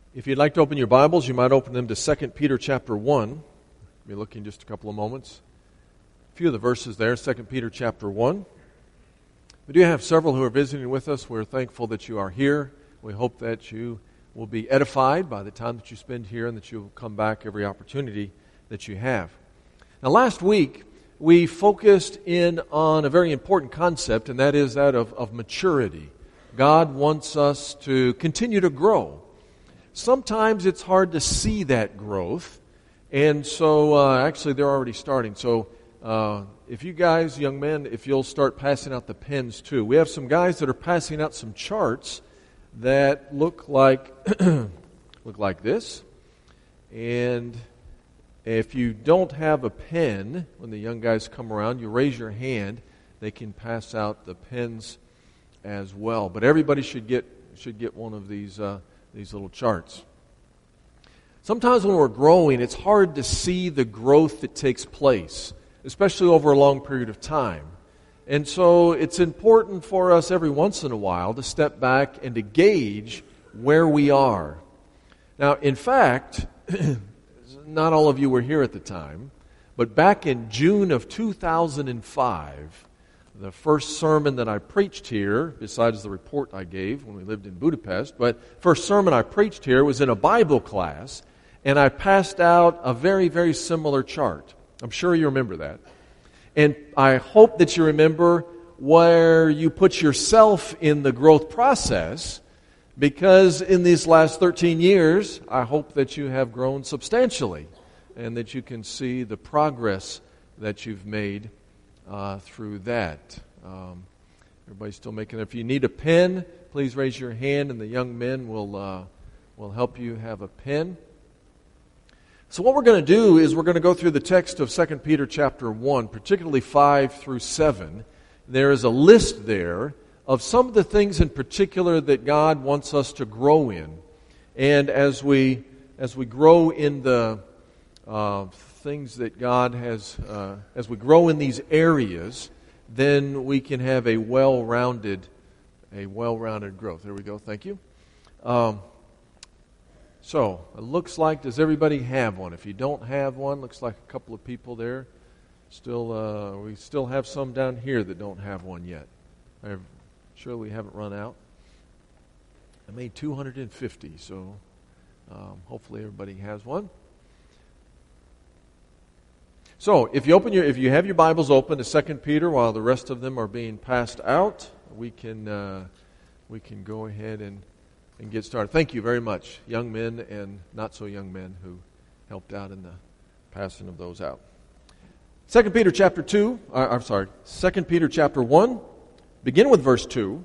If you'd like to open your Bibles, you might open them to 2 Peter chapter 1. We'll be looking just a couple of moments. A few of the verses there, 2 Peter chapter 1. We do have several who are visiting with us. We're thankful that you are here. We hope that you will be edified by the time that you spend here and that you'll come back every opportunity that you have. Now, last week, we focused in on a very important concept, and that is that of maturity. God wants us to continue to grow. Sometimes it's hard to see that growth, and so actually they're already starting. So if you guys, young men, if you'll start passing out the pens too. We have some guys that are passing out some charts that look like this. And if you don't have a pen, when the young guys come around, you raise your hand. They can pass out the pens as well. But everybody should get one of these little charts. Sometimes when we're growing, it's hard to see the growth that takes place, especially over a long period of time. And so it's important for us every once in a while to step back and to gauge where we are. Now, in fact, not all of you were here at the time, but back in June of 2005, the first sermon that I preached here, besides the report I gave when we lived in Budapest, but first sermon I preached here was in a Bible class, and I passed out a very, very similar chart. I'm sure you remember that. And I hope that you remember where you put yourself in the growth process, because in these last 13 years, I hope that you have grown substantially and that you can see the progress that you've made through that. Everybody's still making it. If you need a pen, please raise your hand, and the young men will help you have a pen. So what we're going to do is we're going to go through the text of 2 Peter chapter 1, particularly 5 through 7. There is a list there of some of the things in particular that God wants us to grow in. And as we grow in the things that God has, as we grow in these areas, then we can have a well-rounded growth. There we go. Thank you. So it looks like, does everybody have one? If you don't have one, looks like a couple of people there. We still have some down here that don't have one yet. I'm sure we haven't run out. I made 250, so hopefully everybody has one. So, if you have your Bibles open to 2 Peter while the rest of them are being passed out, we can go ahead and get started. Thank you very much, young men and not so young men who helped out in the passing of those out. 2 Peter chapter 2 chapter 1, begin with verse 2.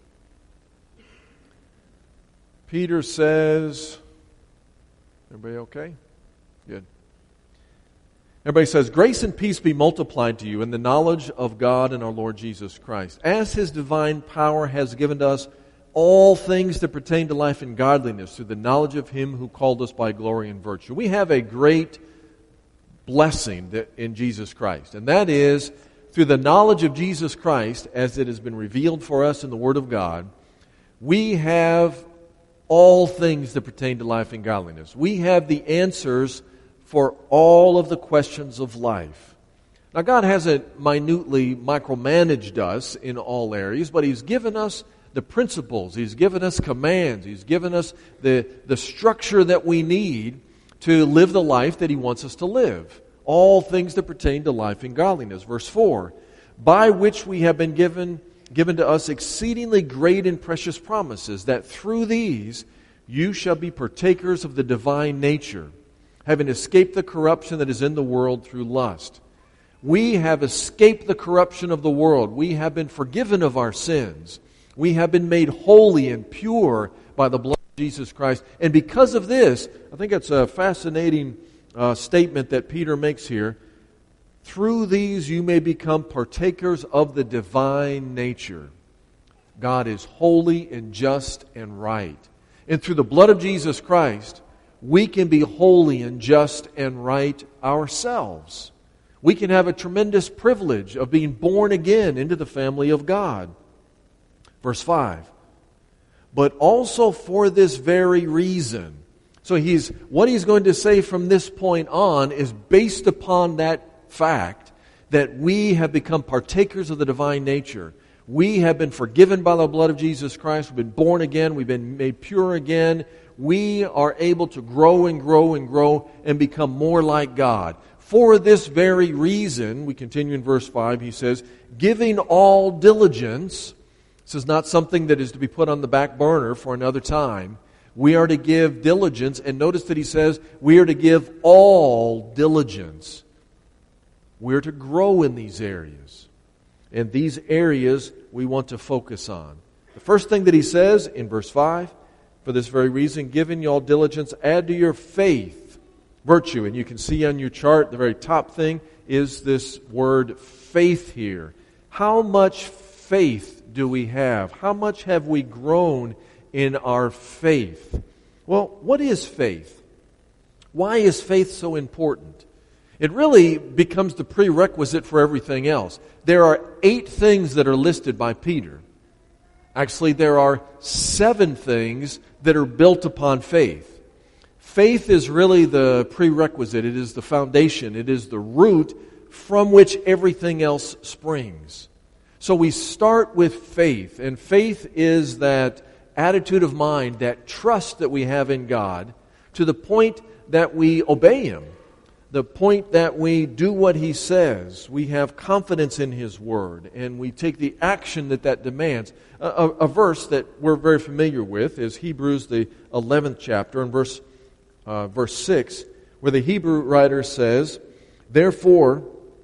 Peter says, everybody okay? Good. Everybody says, grace and peace be multiplied to you in the knowledge of God and our Lord Jesus Christ, as His divine power has given to us all things that pertain to life and godliness through the knowledge of Him who called us by glory and virtue. We have a great blessing in Jesus Christ, and that is through the knowledge of Jesus Christ as it has been revealed for us in the Word of God, we have all things that pertain to life and godliness. We have the answers for all of the questions of life. Now, God hasn't minutely micromanaged us in all areas, but He's given us the principles. He's given us commands. He's given us the structure that we need to live the life that He wants us to live. All things that pertain to life and godliness. Verse 4, by which we have been given to us exceedingly great and precious promises, that through these you shall be partakers of the divine nature, having escaped the corruption that is in the world through lust. We have escaped the corruption of the world. We have been forgiven of our sins. We have been made holy and pure by the blood of Jesus Christ. And because of this, I think it's a fascinating statement that Peter makes here. Through these you may become partakers of the divine nature. God is holy and just and right. And through the blood of Jesus Christ, we can be holy and just and right ourselves. We can have a tremendous privilege of being born again into the family of God. Verse 5, but also for this very reason, So what he's going to say from this point on is based upon that fact that we have become partakers of the divine nature. We have been forgiven by the blood of Jesus Christ. We've been born again. We've been made pure again. We are able to grow and grow and grow and become more like God. For this very reason, we continue in verse 5, he says, giving all diligence. This is not something that is to be put on the back burner for another time. We are to give diligence, and notice that he says we are to give all diligence. We are to grow in these areas. And these areas we want to focus on. The first thing that he says in verse 5, for this very reason, giving you all diligence, add to your faith virtue. And you can see on your chart, the very top thing is this word faith here. How much faith do we have? How much have we grown in our faith? Well, what is faith? Why is faith so important? It really becomes the prerequisite for everything else. There are 8 things that are listed by Peter. Actually, there are 7 things that are built upon faith. Faith is really the prerequisite. It is the foundation. It is the root from which everything else springs. So we start with faith, and faith is that attitude of mind, that trust that we have in God, to the point that we obey Him, the point that we do what He says. We have confidence in His Word, and we take the action that demands. A verse that we're very familiar with is Hebrews, the 11th chapter, and verse 6, where the Hebrew writer says, Therefore,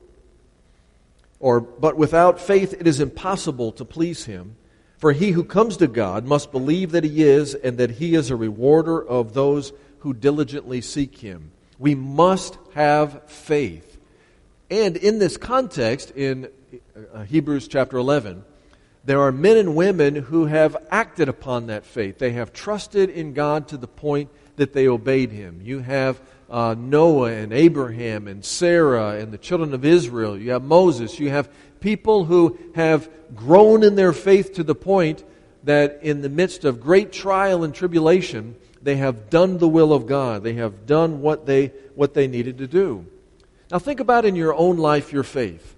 but without faith it is impossible to please Him. For he who comes to God must believe that He is, and that He is a rewarder of those who diligently seek Him. We must have faith. And in this context, in Hebrews chapter 11, there are men and women who have acted upon that faith. They have trusted in God to the point that they obeyed Him. You have Noah and Abraham and Sarah and the children of Israel. You have Moses. You have people who have grown in their faith to the point that in the midst of great trial and tribulation, they have done the will of God. They have done what they needed to do. Now think about in your own life your faith.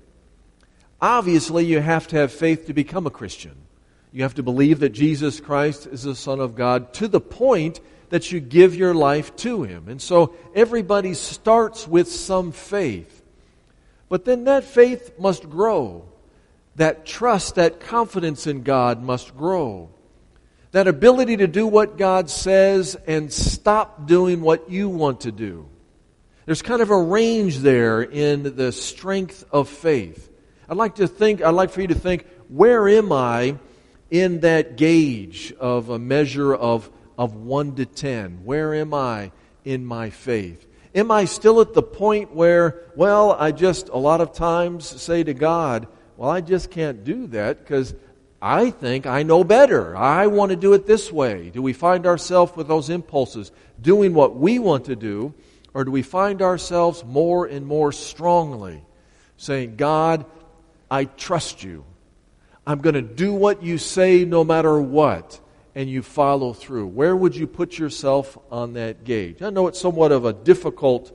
Obviously, you have to have faith to become a Christian. You have to believe that Jesus Christ is the Son of God to the point that you give your life to Him. And so everybody starts with some faith. But then that faith must grow. That trust, that confidence in God must grow. That ability to do what God says and stop doing what you want to do. There's kind of a range there in the strength of faith. I'd like for you to think, where am I in that gauge of a measure of 1 to 10? Where am I in my faith? Am I still at the point where, I just a lot of times say to God, I just can't do that because I think I know better. I want to do it this way. Do we find ourselves with those impulses doing what we want to do, or do we find ourselves more and more strongly saying, God, I trust You. I'm going to do what You say no matter what, and you follow through. Where would you put yourself on that gauge? I know it's somewhat of a difficult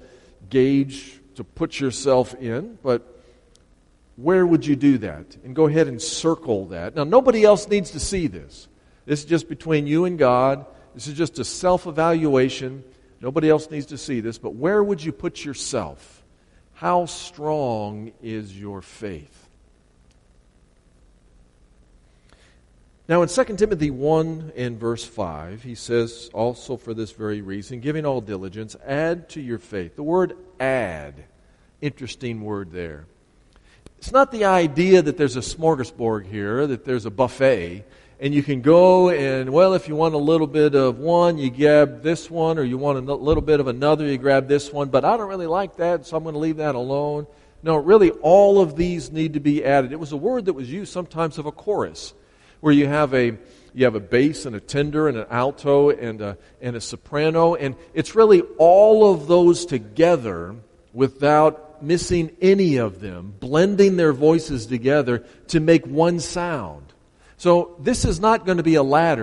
gauge to put yourself in, but where would you do that? And go ahead and circle that. Now, nobody else needs to see this. This is just between you and God. This is just a self-evaluation. Nobody else needs to see this, but where would you put yourself? How strong is your faith? Now in 2 Timothy 1 and verse 5, he says, also for this very reason, giving all diligence, add to your faith. The word add, interesting word there. It's not the idea that there's a smorgasbord here, that there's a buffet, and you can go and, if you want a little bit of one, you grab this one, or you want a little bit of another, you grab this one, but I don't really like that, so I'm going to leave that alone. No, really, all of these need to be added. It was a word that was used sometimes of a chorus, where you have a bass and a tenor and an alto and a soprano, and it's really all of those together without missing any of them, blending their voices together to make one sound. So this is not going to be a ladder.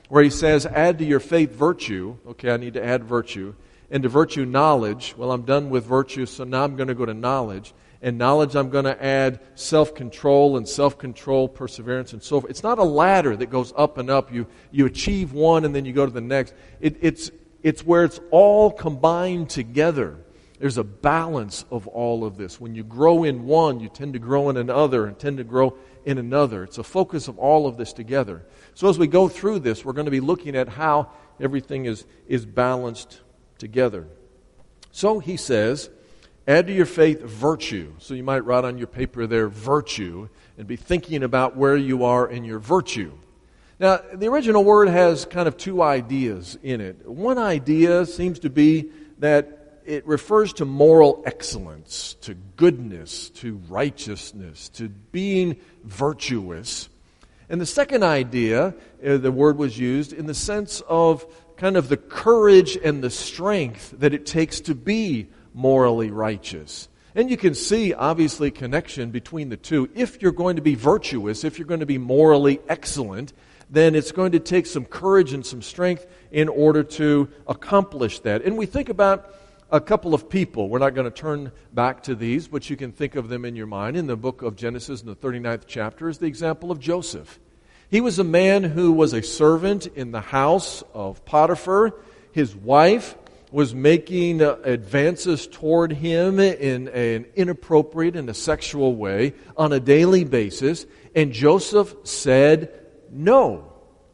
where he says, add to your faith virtue. Okay, I need to add virtue. And to virtue, knowledge. Well, I'm done with virtue, so now I'm going to go to knowledge. And knowledge, I'm going to add self-control, and self-control, perseverance, and so forth. It's not a ladder that goes up and up. You achieve one, and then you go to the next. It's where it's all combined together. There's a balance of all of this. When you grow in one, you tend to grow in another, and tend to grow in another. It's a focus of all of this together. So as we go through this, we're going to be looking at how everything is balanced together. So he says, add to your faith virtue. So you might write on your paper there, virtue, and be thinking about where you are in your virtue. Now, the original word has kind of two ideas in it. One idea seems to be that it refers to moral excellence, to goodness, to righteousness, to being virtuous. And the second idea, the word was used in the sense of kind of the courage and the strength that it takes to be morally righteous. And you can see, obviously, connection between the two. If you're going to be virtuous, if you're going to be morally excellent, then it's going to take some courage and some strength in order to accomplish that. And we think about a couple of people. We're not going to turn back to these, but you can think of them in your mind. In the book of Genesis, in the 39th chapter, is the example of Joseph. He was a man who was a servant in the house of Potiphar. His wife was making advances toward him in an inappropriate and a sexual way on a daily basis. And Joseph said, No,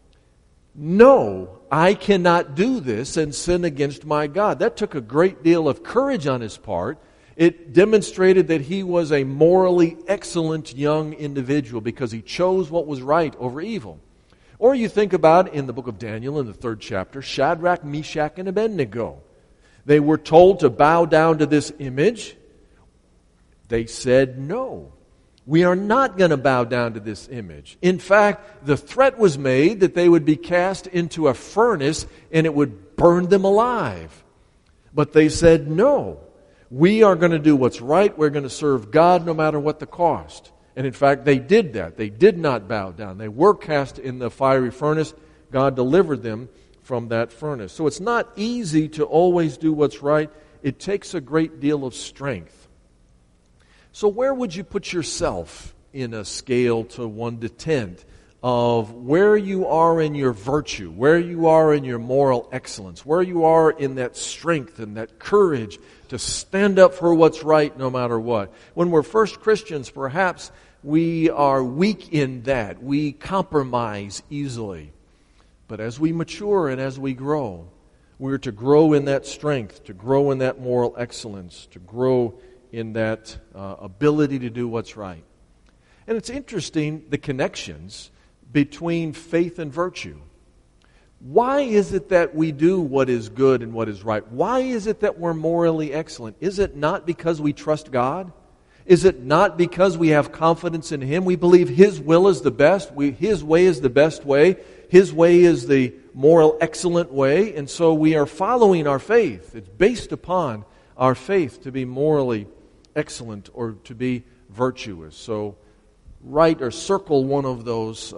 I cannot do this and sin against my God. That took a great deal of courage on his part. It demonstrated that he was a morally excellent young individual because he chose what was right over evil. Or you think about in the book of Daniel in the 3rd chapter, Shadrach, Meshach, and Abednego. They were told to bow down to this image. They said, no, we are not going to bow down to this image. In fact, the threat was made that they would be cast into a furnace and it would burn them alive. But they said, no, we are going to do what's right. We're going to serve God no matter what the cost. And in fact, they did that. They did not bow down. They were cast in the fiery furnace. God delivered them from that furnace. So it's not easy to always do what's right. It takes a great deal of strength. So where would you put yourself in a scale to 1 to 10 of where you are in your virtue, where you are in your moral excellence, where you are in that strength and that courage to stand up for what's right no matter what? When we're first Christians, perhaps we are weak in that. We compromise easily. But as we mature and as we grow, we're to grow in that strength, to grow in that moral excellence, to grow in that ability to do what's right. And it's interesting, the connections between faith and virtue. Why is it that we do what is good and what is right? Why is it that we're morally excellent? Is it not because we trust God? Is it not because we have confidence in Him? We believe His will is the best. His way is the best way. His way is the moral excellent way. And so we are following our faith. It's based upon our faith to be morally excellent or to be virtuous. So write or circle one of those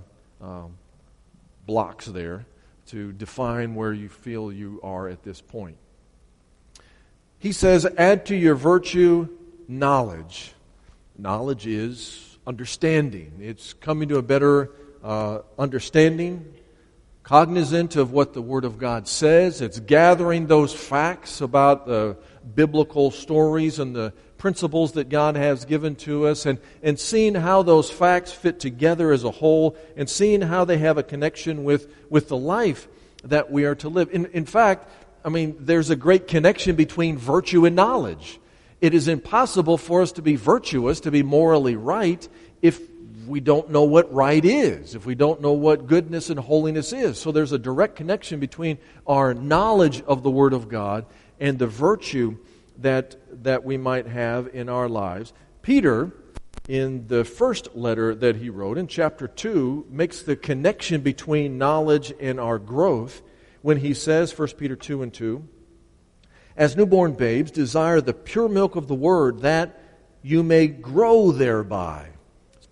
blocks there to define where you feel you are at this point. He says, add to your virtue knowledge. Knowledge is understanding. It's coming to a better understanding, cognizant of what the Word of God says. It's gathering those facts about the biblical stories and the principles that God has given to us, and seeing how those facts fit together as a whole, and seeing how they have a connection with the life that we are to live. In fact, there's a great connection between virtue and knowledge. It is impossible for us to be virtuous, to be morally right, if we don't know what right is, if we don't know what goodness and holiness is. So there's a direct connection between our knowledge of the Word of God and the virtue that we might have in our lives. Peter, in the first letter that he wrote, in chapter 2, makes the connection between knowledge and our growth when he says, 1 Peter 2:2, as newborn babes, desire the pure milk of the Word, that you may grow thereby.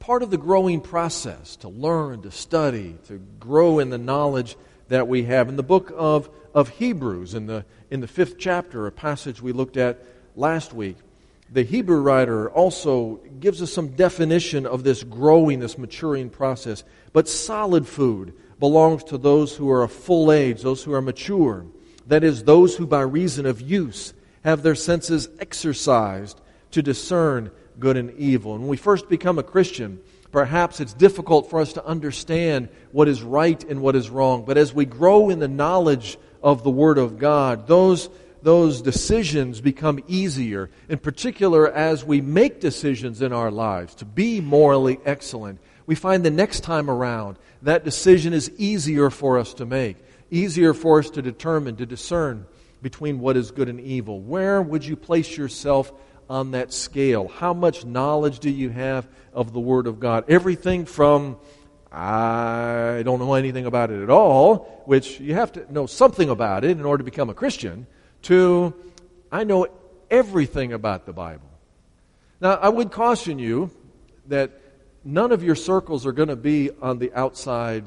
part of the growing process, to learn, to study, to grow in the knowledge that we have. In the book of Hebrews, in the 5th chapter, a passage we looked at last week, the Hebrew writer also gives us some definition of this growing, this maturing process. But solid food belongs to those who are of full age, those who are mature. That is, those who by reason of use have their senses exercised to discern good and evil. And when we first become a Christian, perhaps it's difficult for us to understand what is right and what is wrong. But as we grow in the knowledge of the Word of God, those decisions become easier. In particular, as we make decisions in our lives to be morally excellent, we find the next time around that decision is easier for us to make, easier for us to determine, to discern between what is good and evil. Where would you place yourself on that scale? How much knowledge do you have of the Word of God? Everything from, I don't know anything about it at all, which you have to know something about it in order to become a Christian, to, I know everything about the Bible. Now, I would caution you that none of your circles are going to be on the outside.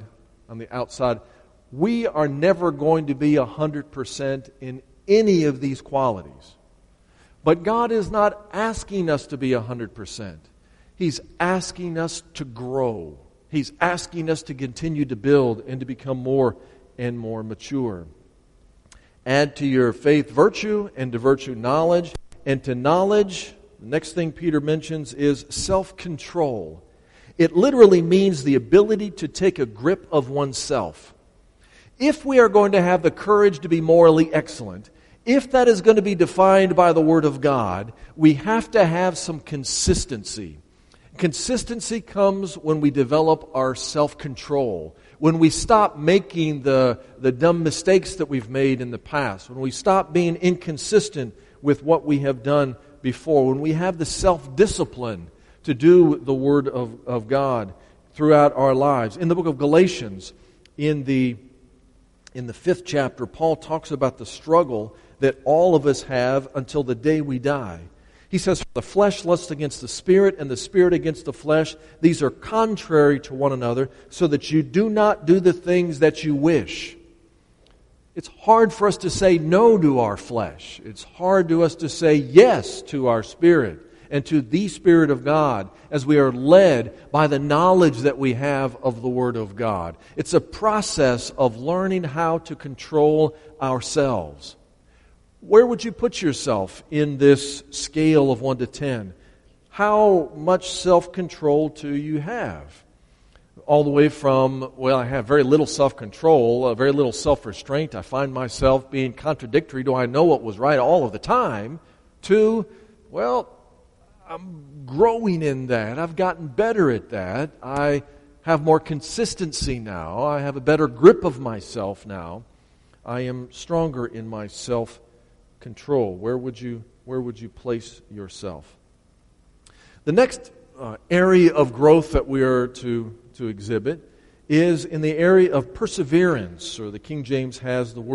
We are never going to be 100% in any of these qualities. But God is not asking us to be 100%. He's asking us to grow. He's asking us to continue to build and to become more and more mature. Add to your faith virtue, and to virtue knowledge, and to knowledge, the next thing Peter mentions is self-control. It literally means the ability to take a grip of oneself. If we are going to have the courage to be morally excellent, if that is going to be defined by the Word of God, we have to have some consistency. Consistency comes when we develop our self-control, when we stop making the dumb mistakes that we've made in the past, when we stop being inconsistent with what we have done before, when we have the self-discipline to do the Word of God throughout our lives. In the book of Galatians, in the 5th chapter, Paul talks about the struggle that all of us have until the day we die. He says, "For the flesh lusts against the Spirit, and the Spirit against the flesh. These are contrary to one another, so that you do not do the things that you wish." It's hard for us to say no to our flesh. It's hard to us to say yes to our spirit and to the Spirit of God as we are led by the knowledge that we have of the Word of God. It's a process of learning how to control ourselves. Where would you put yourself in this scale of 1 to 10? How much self-control do you have? All the way from, well, I have very little self-control, very little self-restraint. I find myself being contradictory. Do I know what was right all of the time? To, well, I'm growing in that. I've gotten better at that. I have more consistency now. I have a better grip of myself now. I am stronger in my self-control. Where would you place yourself? The next area of growth that we are to exhibit is in the area of perseverance, or the King James has the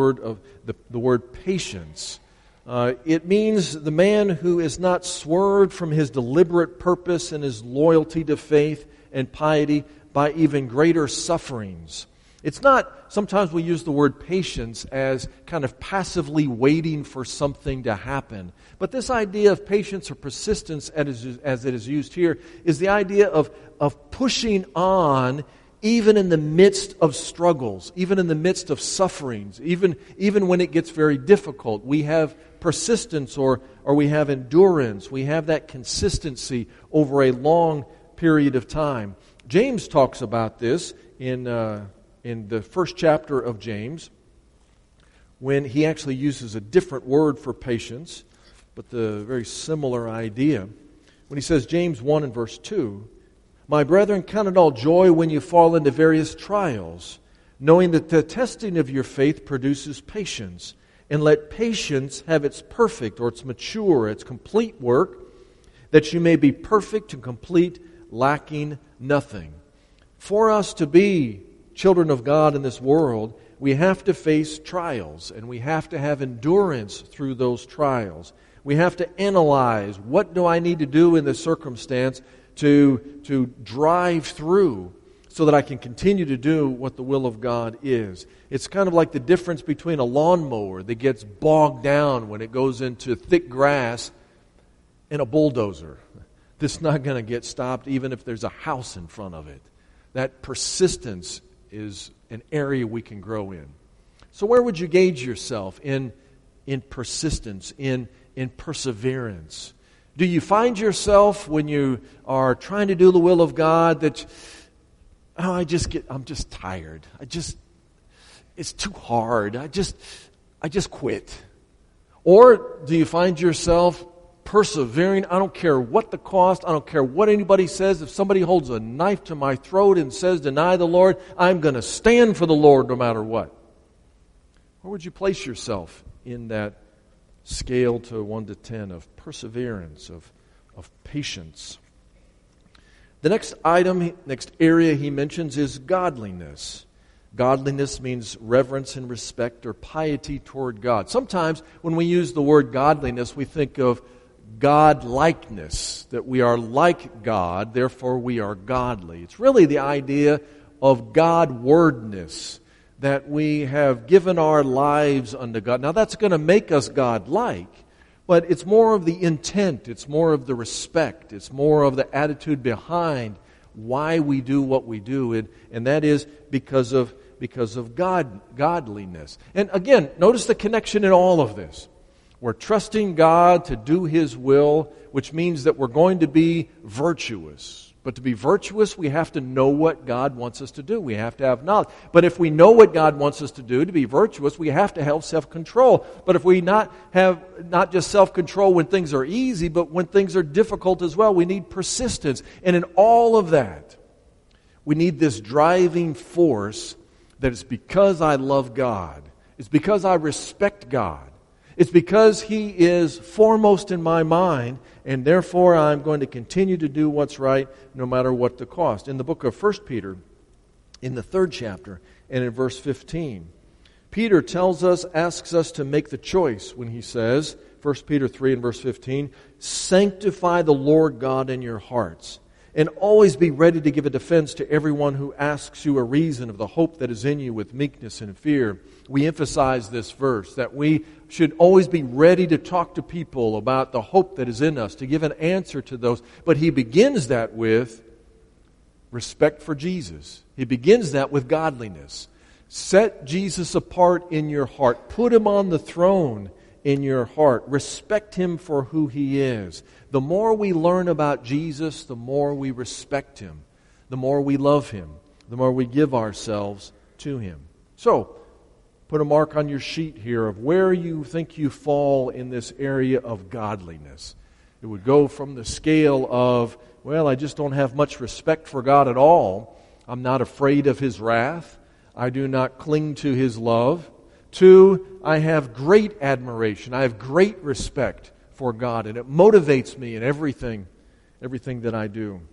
word patience. It means the man who is not swerved from his deliberate purpose and his loyalty to faith and piety by even greater sufferings. It's not, sometimes we use the word patience as kind of passively waiting for something to happen. But this idea of patience or persistence, as it is used here, is the idea of pushing on even in the midst of struggles, even in the midst of sufferings, even when it gets very difficult. We have persistence or we have endurance. We have that consistency over a long period of time. James talks about this in the first chapter of James, when he actually uses a different word for patience, but the very similar idea. When he says, James 1 and verse 2, "My brethren, count it all joy when you fall into various trials, knowing that the testing of your faith produces patience. And let patience have its perfect," or its mature, its complete work, "that you may be perfect and complete, lacking nothing." For us to be children of God in this world, we have to face trials, and we have to have endurance through those trials. We have to analyze, what do I need to do in this circumstance to drive through so that I can continue to do what the will of God is. It's kind of like the difference between a lawnmower that gets bogged down when it goes into thick grass and a bulldozer that's not going to get stopped even if there's a house in front of it. That persistence is an area we can grow in. So where would you gauge yourself in persistence, in perseverance? Do you find yourself when you are trying to do the will of God that, I'm just tired. It's too hard. I just quit. Or do you find yourself persevering? I don't care what the cost. I don't care what anybody says. If somebody holds a knife to my throat and says, deny the Lord, I'm going to stand for the Lord no matter what. Where would you place yourself in that scale to 1 to 10 of perseverance, of patience? The next area he mentions is godliness. Godliness means reverence and respect or piety toward God. Sometimes when we use the word godliness, we think of God-likeness, that we are like God, therefore we are godly. It's really the idea of God-wordness, that we have given our lives unto God. Now that's going to make us God-like, but it's more of the intent, it's more of the respect, it's more of the attitude behind why we do what we do, and that is because of godliness. And again, notice the connection in all of this. We're trusting God to do His will, which means that we're going to be virtuous. But to be virtuous, we have to know what God wants us to do. We have to have knowledge. But if we know what God wants us to do, to be virtuous, we have to have self-control. But if we not just self-control when things are easy, but when things are difficult as well, we need persistence. And in all of that, we need this driving force that it's because I love God. It's because I respect God. It's because He is foremost in my mind, and therefore I'm going to continue to do what's right no matter what the cost. In the book of 1 Peter, in the 3rd chapter, and in verse 15, Peter asks us to make the choice when he says, 1 Peter 3 and verse 15, sanctify the Lord God in your hearts, and always be ready to give a defense to everyone who asks you a reason of the hope that is in you with meekness and fear. We emphasize this verse, that we should always be ready to talk to people about the hope that is in us, to give an answer to those. But he begins that with respect for Jesus. He begins that with godliness. Set Jesus apart in your heart. Put Him on the throne in your heart. Respect Him for who He is. The more we learn about Jesus, the more we respect Him. The more we love Him. The more we give ourselves to Him. So, put a mark on your sheet here of where you think you fall in this area of godliness. It would go from the scale of, well, I just don't have much respect for God at all. I'm not afraid of His wrath. I do not cling to His love. to, I have great admiration. I have great respect for God, and it motivates me in everything that I do.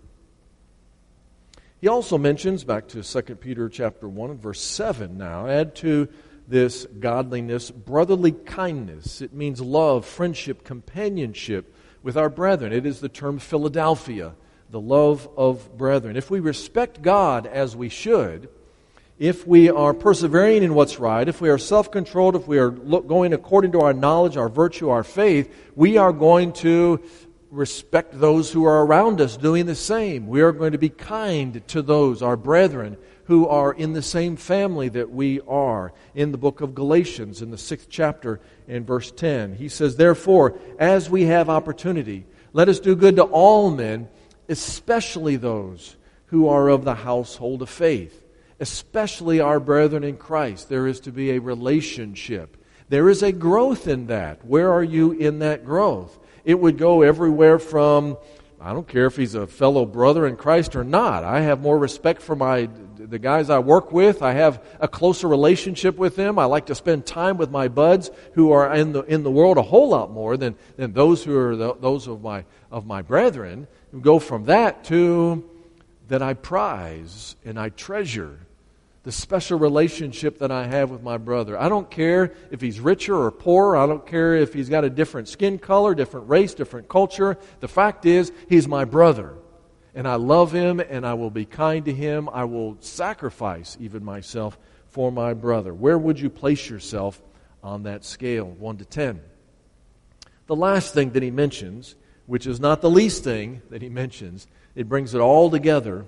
He also mentions, back to 2 Peter chapter 1 and verse 7 now, add to this godliness brotherly kindness. It means love, friendship, companionship with our brethren. It is the term Philadelphia, the love of brethren. If we respect God as we should, if we are persevering in what's right, if we are self-controlled, if we are going according to our knowledge, our virtue, our faith, we are going to respect those who are around us doing the same. We are going to be kind to those, our brethren, who are in the same family that we are. In the book of Galatians, in the 6th chapter, in verse 10, he says, "Therefore, as we have opportunity, let us do good to all men, especially those who are of the household of faith." Especially our brethren in Christ. There is to be a relationship. There is a growth in that. Where are you in that growth? It would go everywhere from, I don't care if he's a fellow brother in Christ or not. I have more respect for the guys I work with. I have a closer relationship with them. I like to spend time with my buds who are in the world a whole lot more than those who are those of my brethren. We go from that to that I prize and I treasure the special relationship that I have with my brother. I don't care if he's richer or poorer. I don't care if he's got a different skin color, different race, different culture. The fact is, he's my brother. and I love him, and I will be kind to him. I will sacrifice even myself for my brother. Where would you place yourself on that scale, 1 to 10? The last thing that he mentions, which is not the least thing that he mentions, it brings it all together,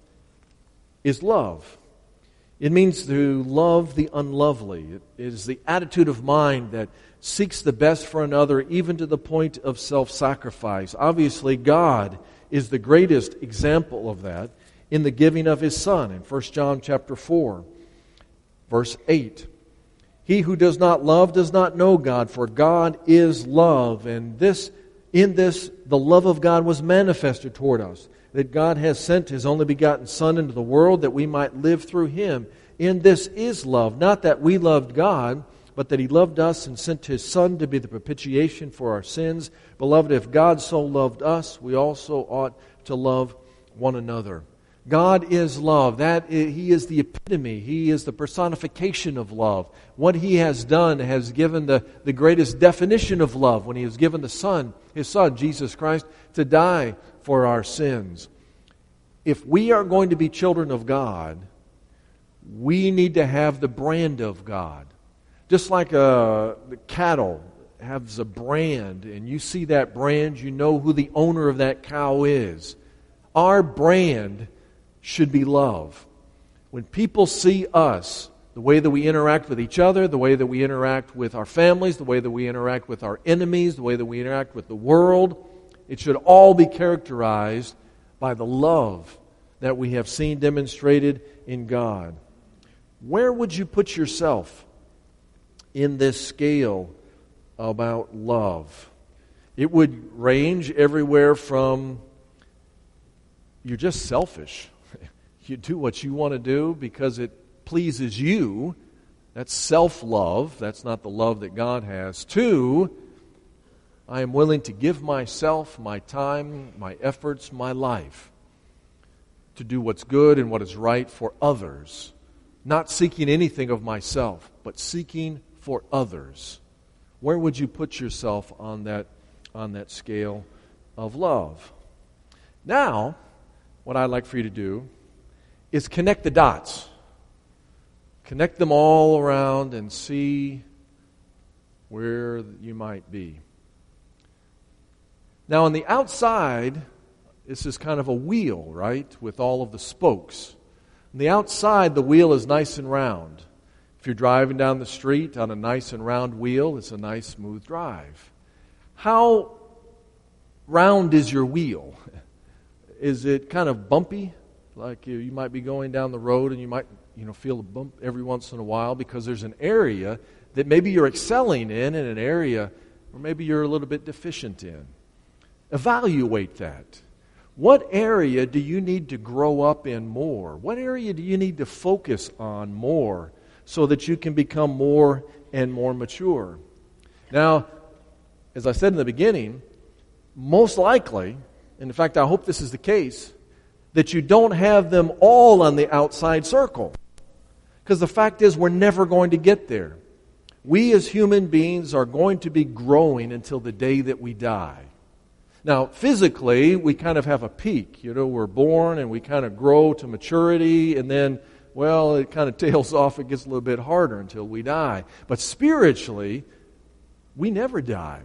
is love. It means to love the unlovely. It is the attitude of mind that seeks the best for another, even to the point of self-sacrifice. Obviously, God is the greatest example of that in the giving of His Son. In 1 John chapter 4, verse 8, he who does not love does not know God, for God is love. And in this, the love of God was manifested toward us, that God has sent His only begotten Son into the world that we might live through Him. In this is love, not that we loved God, but that He loved us and sent His Son to be the propitiation for our sins. Beloved, if God so loved us, we also ought to love one another. God is love. He is the epitome. He is the personification of love. What He has done has given the greatest definition of love when He has given His Son, Jesus Christ, to die for our sins. If we are going to be children of God, we need to have the brand of God. Just like the cattle has a brand, and you see that brand, you know who the owner of that cow is. Our brand should be love. When people see us, the way that we interact with each other, the way that we interact with our families, the way that we interact with our enemies, the way that we interact with the world, it should all be characterized by the love that we have seen demonstrated in God. Where would you put yourself in this scale about love? It would range everywhere from you're just selfish. You do what you want to do because it pleases you. That's self-love. That's not the love that God has. 2, I am willing to give myself, my time, my efforts, my life to do what's good and what is right for others. Not seeking anything of myself, but seeking for others. Where would you put yourself on that scale of love? Now, what I'd like for you to do is connect the dots. Connect them all around and see where you might be. Now, on the outside, this is kind of a wheel, right, with all of the spokes. On the outside, the wheel is nice and round. If you're driving down the street on a nice and round wheel, it's a nice, smooth drive. How round is your wheel? Is it kind of bumpy? Like you might be going down the road and you might feel a bump every once in a while because there's an area that maybe you're excelling in and an area where maybe you're a little bit deficient in. Evaluate that. What area do you need to grow up in more? What area do you need to focus on more so that you can become more and more mature? Now, as I said in the beginning, most likely, and in fact I hope this is the case, that you don't have them all on the outside circle. Because the fact is we're never going to get there. We as human beings are going to be growing until the day that we die. Now, physically, we kind of have a peak. We're born and we kind of grow to maturity and then, it kind of tails off. It gets a little bit harder until we die. But spiritually, we never die.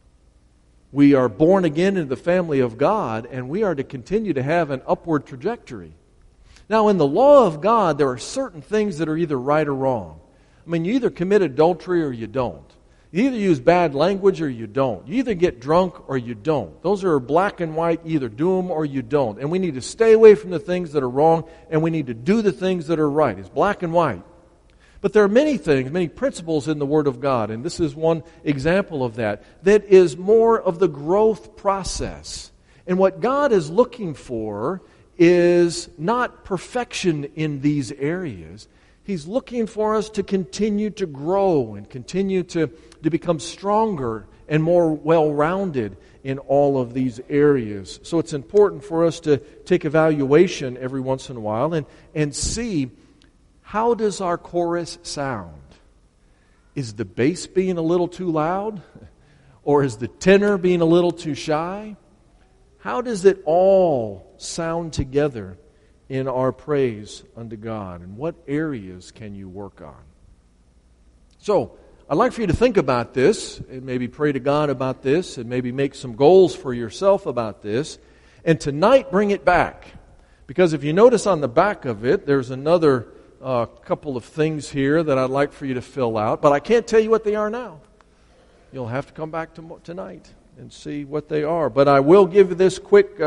We are born again into the family of God, and we are to continue to have an upward trajectory. Now, in the law of God, there are certain things that are either right or wrong. You either commit adultery or you don't. You either use bad language or you don't. You either get drunk or you don't. Those are black and white. You either do them or you don't. And we need to stay away from the things that are wrong, and we need to do the things that are right. It's black and white. But there are many things, many principles in the Word of God, and this is one example of that is more of the growth process. And what God is looking for is not perfection in these areas. He's looking for us to continue to grow and continue to become stronger and more well-rounded in all of these areas. So it's important for us to take evaluation every once in a while and see, how does our chorus sound? Is the bass being a little too loud? Or is the tenor being a little too shy? how does it all sound together in our praise unto God? And what areas can you work on? So, I'd like for you to think about this, and maybe pray to God about this, and maybe make some goals for yourself about this, and tonight bring it back. Because if you notice on the back of it, there's another couple of things here that I'd like for you to fill out, but I can't tell you what they are now. You'll have to come back tonight and see what they are. But I will give this quick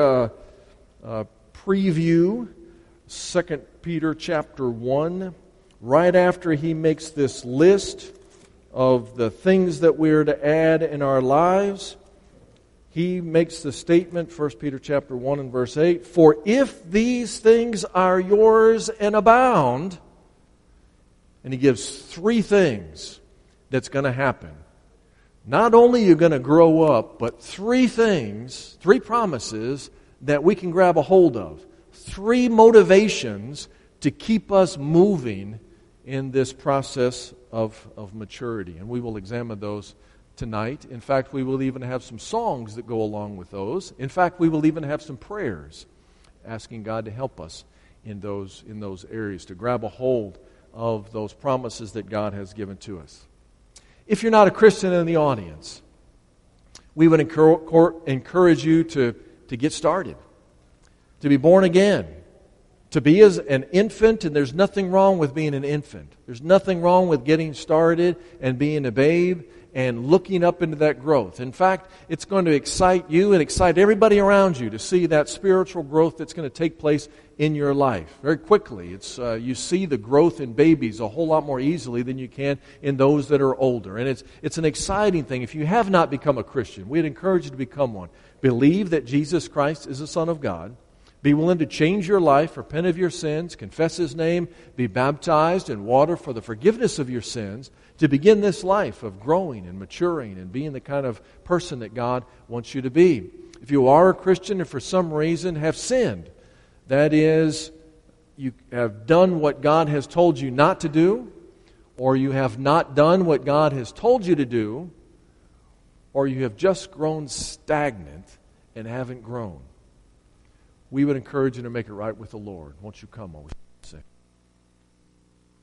preview. 2 Peter chapter 1, right after he makes this list of the things that we're to add in our lives, he makes the statement, 1 Peter chapter 1 and verse 8, "For if these things are yours and abound," and he gives three things that's going to happen. Not only are you going to grow up, but three things, three promises that we can grab a hold of. Three motivations to keep us moving in this process of maturity. And we will examine those tonight. In fact, we will even have some songs that go along with those. In fact, we will even have some prayers asking God to help us in those areas, to grab a hold of those promises that God has given to us. If you're not a Christian in the audience, we would encourage you to get started, to be born again, to be as an infant, and there's nothing wrong with being an infant. There's nothing wrong with getting started and being a babe and looking up into that growth. In fact, it's going to excite you and excite everybody around you to see that spiritual growth that's going to take place in your life. Very quickly, you see the growth in babies a whole lot more easily than you can in those that are older. And it's an exciting thing. If you have not become a Christian, we'd encourage you to become one. Believe that Jesus Christ is the Son of God. Be willing to change your life, repent of your sins, confess His name, be baptized in water for the forgiveness of your sins, to begin this life of growing and maturing and being the kind of person that God wants you to be. If you are a Christian and for some reason have sinned, that is, you have done what God has told you not to do, or you have not done what God has told you to do, or you have just grown stagnant and haven't grown, we would encourage you to make it right with the Lord. Won't you come over?